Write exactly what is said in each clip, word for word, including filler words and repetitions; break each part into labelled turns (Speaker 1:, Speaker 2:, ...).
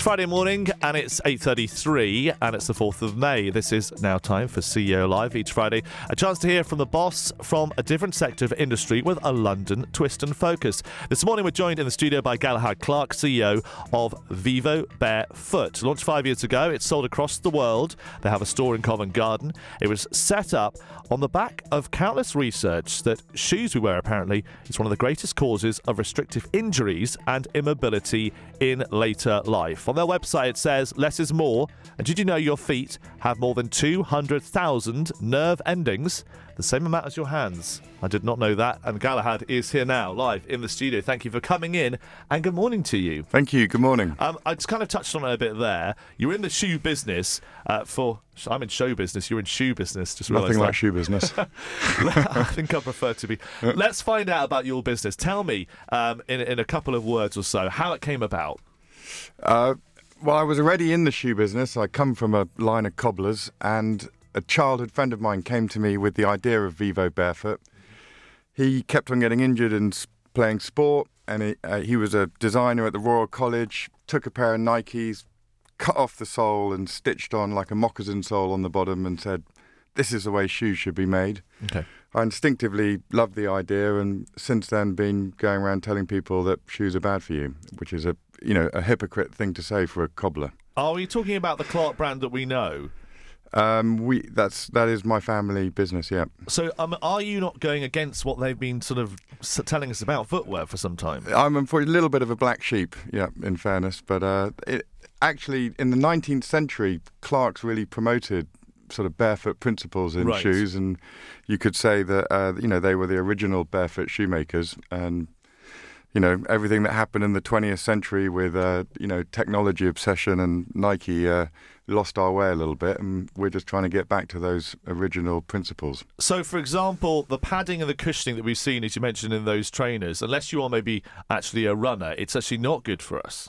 Speaker 1: Friday morning and it's eight thirty-three and it's the fourth of May. This is now time for C E O Live. Each Friday, a chance to hear from the boss from a different sector of industry with a London twist and focus. This morning we're joined in the studio by Galahad Clark, C E O of Vivo Barefoot. Launched five years ago, it's sold across the world. They have a store in Covent Garden. It was set up on the back of countless research that shoes we wear apparently is one of the greatest causes of restrictive injuries and immobility in later life. On their website it says less is more, and did you know your feet have more than two hundred thousand nerve endings? The same amount as your hands. I did not know that, and Galahad is here now, live in the studio. Thank you for coming in, and good morning to you.
Speaker 2: Thank you, good morning.
Speaker 1: Um, I just kind of touched on it a bit there. You're in the shoe business uh, for... I'm in show business, you're in shoe business. Just
Speaker 2: Nothing like
Speaker 1: that.
Speaker 2: shoe business.
Speaker 1: I think I prefer to be. Let's find out about your business. Tell me, um, in, in a couple of words or so, how it came about.
Speaker 2: Uh, well, I was already in the shoe business. I come from a line of cobblers, and a childhood friend of mine came to me with the idea of Vivo Barefoot. He kept on getting injured in playing sport, and he, uh, he was a designer at the Royal College, took a pair of Nikes, cut off the sole and stitched on like a moccasin sole on the bottom and said, this is the way shoes should be made.
Speaker 1: Okay.
Speaker 2: I instinctively loved the idea, and since then been going around telling people that shoes are bad for you, which is a you know a hypocrite thing to say for a cobbler.
Speaker 1: Are you talking about the Clark brand that we know?
Speaker 2: Um, we that's that is my family business, yeah.
Speaker 1: So, um, are you not going against what they've been sort of s- telling us about footwear for some time?
Speaker 2: I'm unfortunately a little bit of a black sheep, yeah, in fairness, but uh, it, actually in the nineteenth century, Clark's really promoted sort of barefoot principles in
Speaker 1: Right.
Speaker 2: shoes, and you could say that uh, you know they were the original barefoot shoemakers, and you know everything that happened in the twentieth century with uh, you know technology obsession and Nike uh, lost our way a little bit, and we're just trying to get back to those original principles.
Speaker 1: So, for example, the padding and the cushioning that we've seen, as you mentioned, in those trainers, unless you are maybe actually a runner, it's actually not good for us.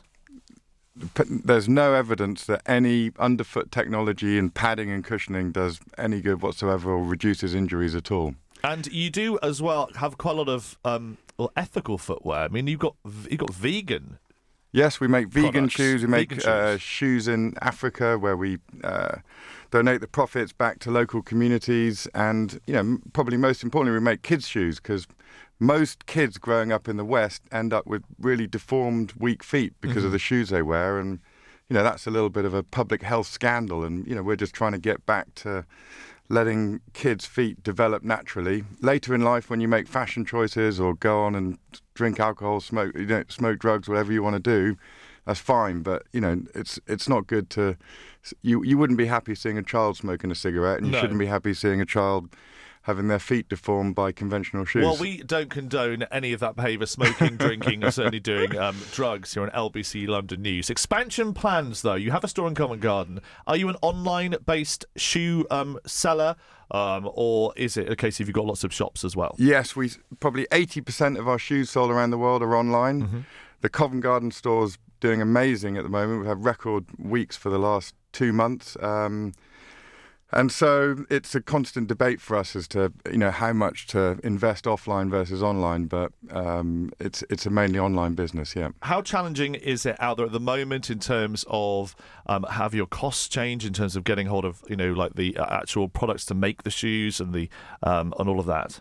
Speaker 2: There's no evidence that any underfoot technology in padding and cushioning does any good whatsoever or reduces injuries at all.
Speaker 1: And you do as well have quite a lot of um, well, ethical footwear. I mean, you've got you've got vegan.
Speaker 2: Yes, we make vegan
Speaker 1: Products.
Speaker 2: shoes. We make
Speaker 1: Vegan
Speaker 2: uh,
Speaker 1: shoes.
Speaker 2: shoes in Africa where we uh, donate the profits back to local communities, and you know, m- probably most importantly, we make kids' shoes because most kids growing up in the West end up with really deformed, weak feet because
Speaker 1: Mm-hmm.
Speaker 2: of the shoes they wear, and you know that's a little bit of a public health scandal. And you know, we're just trying to get back to letting kids' feet develop naturally. Later in life, when you make fashion choices or go on and drink alcohol, smoke, you know, smoke drugs, whatever you want to do, that's fine. But you know, it's it's not good to. You you wouldn't be happy seeing a child smoking a cigarette, and you
Speaker 1: No.
Speaker 2: shouldn't be happy seeing a child having their feet deformed by conventional shoes.
Speaker 1: Well, we don't condone any of that behaviour, smoking, drinking, or certainly doing um, drugs here on L B C London News. Expansion plans, though. You have a store in Covent Garden. Are you an online-based shoe um, seller, um, or is it a case of you've got lots of shops as well?
Speaker 2: Yes, we probably eighty percent of our shoes sold around the world are online.
Speaker 1: Mm-hmm.
Speaker 2: The Covent Garden store's doing amazing at the moment. We've had record weeks for the last two months. Um, and so it's a constant debate for us as to, you know, how much to invest offline versus online. But um, it's it's a mainly online business, yeah.
Speaker 1: How challenging is it out there at the moment in terms of um, have your costs changed in terms of getting hold of, you know, like the uh, actual products to make the shoes and the um, and all of that?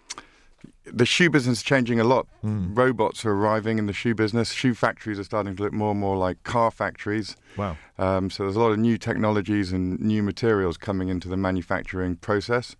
Speaker 2: The shoe business is changing a lot. Mm. Robots are arriving in the shoe business. Shoe factories are starting to look more and more like car factories.
Speaker 1: Wow.
Speaker 2: Um, so there's a lot of new technologies and new materials coming into the manufacturing process.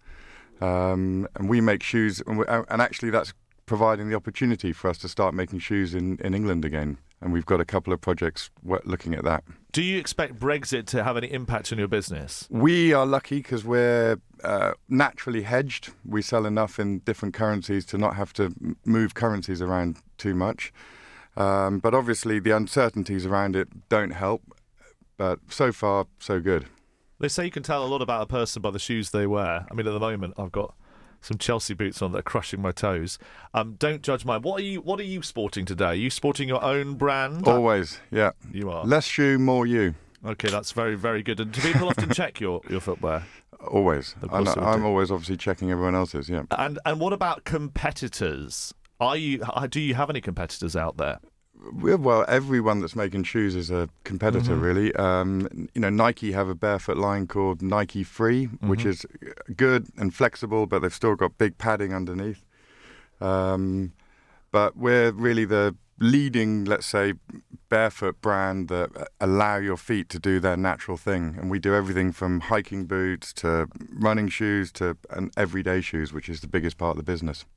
Speaker 2: Um, and we make shoes, and, we, and actually that's providing the opportunity for us to start making shoes in, in England again. And we've got a couple of projects looking at that.
Speaker 1: Do you expect Brexit to have any impact on your business?
Speaker 2: We are lucky because we're uh, naturally hedged. We sell enough in different currencies to not have to move currencies around too much. Um, but obviously the uncertainties around it don't help. But so far, so good.
Speaker 1: They say you can tell a lot about a person by the shoes they wear. I mean, at the moment, I've got some Chelsea boots on that are crushing my toes. Um, don't judge mine. What are you What are you sporting today? Are you sporting your own brand?
Speaker 2: Always, yeah.
Speaker 1: You are.
Speaker 2: Less shoe, more you.
Speaker 1: Okay, that's very, very good. And do people often check your, your footwear?
Speaker 2: Always.
Speaker 1: Of
Speaker 2: And
Speaker 1: course they
Speaker 2: I'm
Speaker 1: do.
Speaker 2: always obviously checking everyone else's, yeah.
Speaker 1: And and what about competitors? Are you? Do you have any competitors out there?
Speaker 2: We're, well, everyone that's making shoes is a competitor,
Speaker 1: Mm-hmm.
Speaker 2: really. Um, you know, Nike have a barefoot line called Nike Free, mm-hmm. which is good and flexible, but they've still got big padding underneath. Um, but we're really the leading, let's say, barefoot brand that allow your feet to do their natural thing. And we do everything from hiking boots to running shoes to and everyday shoes, which is the biggest part of the business.